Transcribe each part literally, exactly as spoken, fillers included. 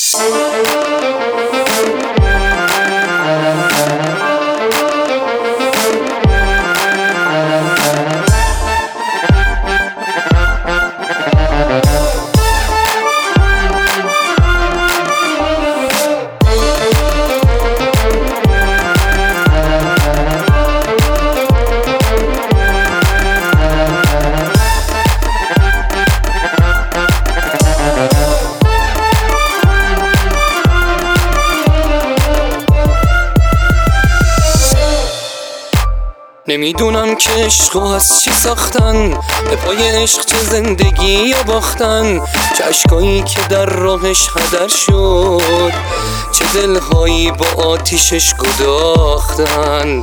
نمیدونم که عشقو از چی ساختن، به پای عشق چه زندگی یا باختن، چه عشقایی که در راهش هدر شد، چه دلهایی با آتیشش گداختن.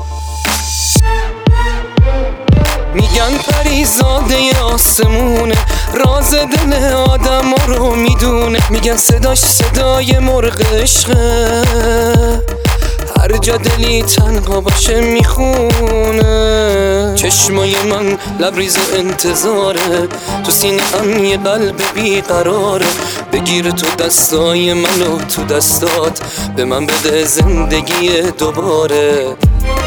میگن پریزاده آسمونه، راز دل آدم رو میدونه، میگن صداش صدای مرغ عشقه، هر جا دلی تنها باشه میخونه. چشمای من لبریز انتظاره، تو سینه هم یه قلب بیقراره، بگیر تو دستای منو تو دستات، به من بده زندگی دوباره.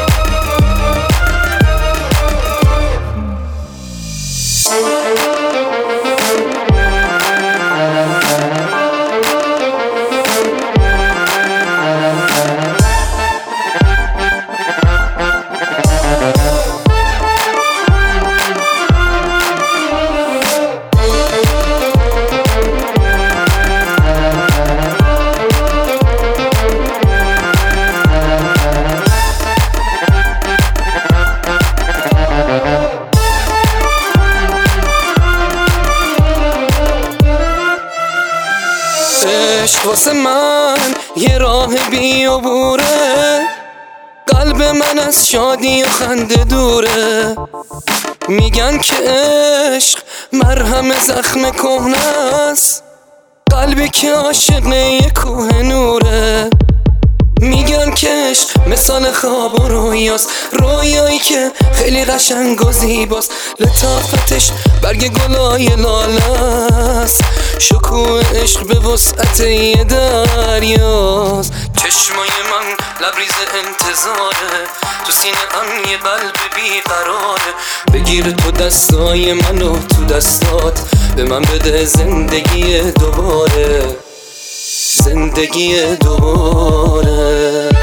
عشق واسه من یه راه بیابوره، قلب من از شادی و خنده دوره، میگن که عشق مرهم زخم کهنه است، قلبی که عاشق یه کوه نوره. میگن که عشق مثال خواب و رویاست، رویایی که خیلی قشنگ و زیباست، لطافتش برگ گلای لاله است، شکوه عشق به وسعت یه دریاست. چشمای من لبریز انتظاره، تو سینه هم یه قلب بیقراره، بگیر تو دستای منو تو دستات، به من بده زندگی دوباره، زندگی دوباره.